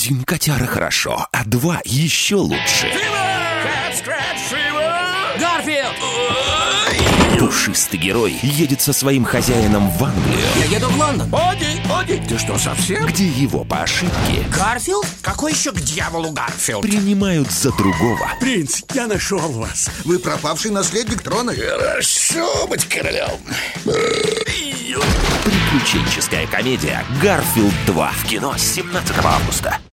1 котяра хорошо, а 2 еще лучше. Гарфилд! Пушистый герой едет со своим хозяином в Англию. Я еду в Лондон. Оди, ты что, совсем? Где его по ошибке Гарфилд? Какой еще к дьяволу Гарфилд? принимают за другого. Принц, я нашел вас. Вы пропавший наследник трона. Хорошо быть королем. Приключенческая комедия «Гарфилд 2» в кино с 17 августа.